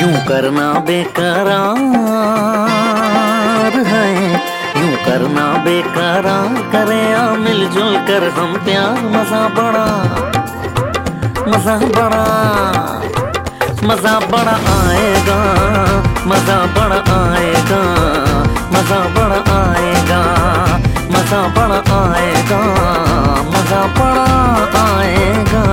यूं करना बेकरार है, यूं करना बेकरार करे आ मिलजुल कर हम प्यार। मजा बड़ा मजा बड़ा मजा बड़ा आएगा, मजा बड़ा आएगा, मजा बड़ा आएगा, मजा बड़ा आएगा, मजा बड़ा आएगा।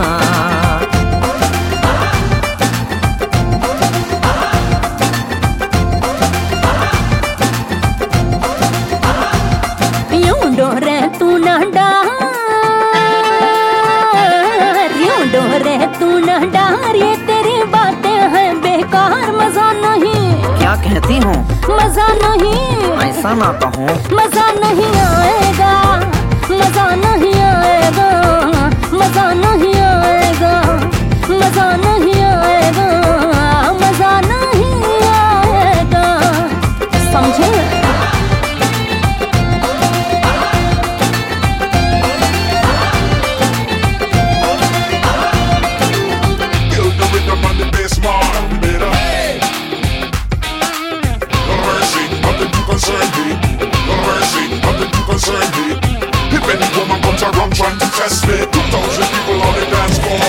यूं डोरे तू ना डार, यूं डोरे तू ना डार, ये तेरी बातें हैं बेकार। मजा नहीं, क्या कहती हूँ? मजा नहीं, ऐसा ना कहो। मजा नहीं आएगा, मजा नहीं आएगा, मजा नहीं आएगा, मजा नहीं आएगा, मजा नहीं आएगा। समझे? If any woman comes around trying to test me, 2,000 people on the dance floor.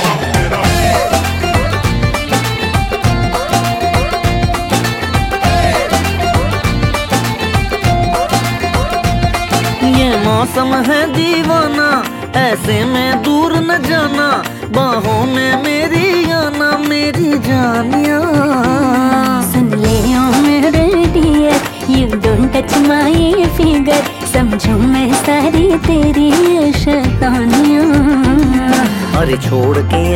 ये मौसम है दीवाना, ऐसे में दूर न जाना, बाहों में मेरी आना मेरी जानिया। सुन ले ओ मेरे dear, you don't touch my figure, समझू मैं सारी तेरी शैतानियाँ। अरे छोड़ के ये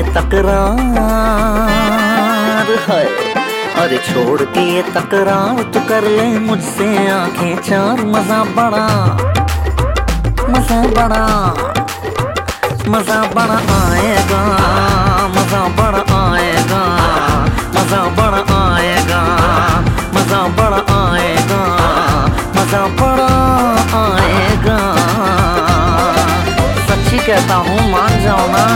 तकरार है, अरे छोड़ के ये तकरार तू कर ले मुझसे आंखें चार। मजा बड़ा मजा बड़ा मजा बड़ा आएगा, मजा बड़ा आएगा, मजा बड़ा आएगा, मजा बड़ा आएगा, मजा बड़ा आएगा। सच्ची कहता हूँ, मान जाओ ना।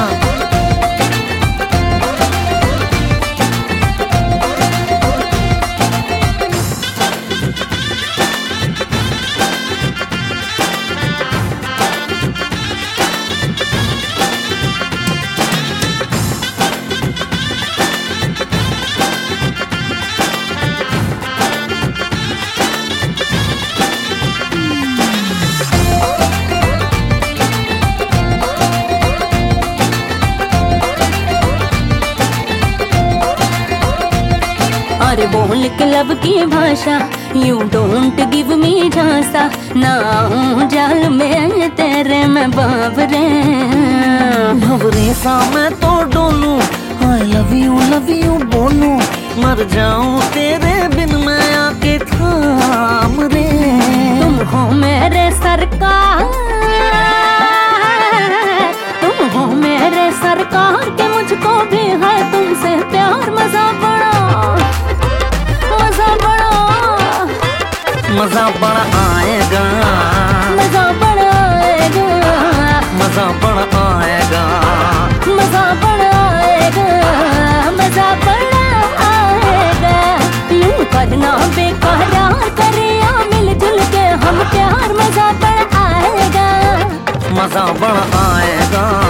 अरे बोल के लब की भाषा, यू डोंट गिव मी झांसा, ना हूँ जाल में तेरे मैं बावरे। भंवरे सा मैं तो डोलूं, आई लव यू बोलूं, मर जाऊं तेरे बिन मैं आके थाम रे। तुम हो मेरे सरकार, तुम हो मेरे सरकार के मुझको भी है तुमसे प्यार। मजा बड़ा मजा बड़ा मजा बड़ा आएगा, मजा बड़ा आएगा, मजा बड़ा आएगा, मजा बड़ा आएगा, मजा बड़ा आएगा। यूं करना बेकरार करे आ मिलजुल के हम प्यार। मजा बड़ा आएगा, मजा बड़ा आएगा।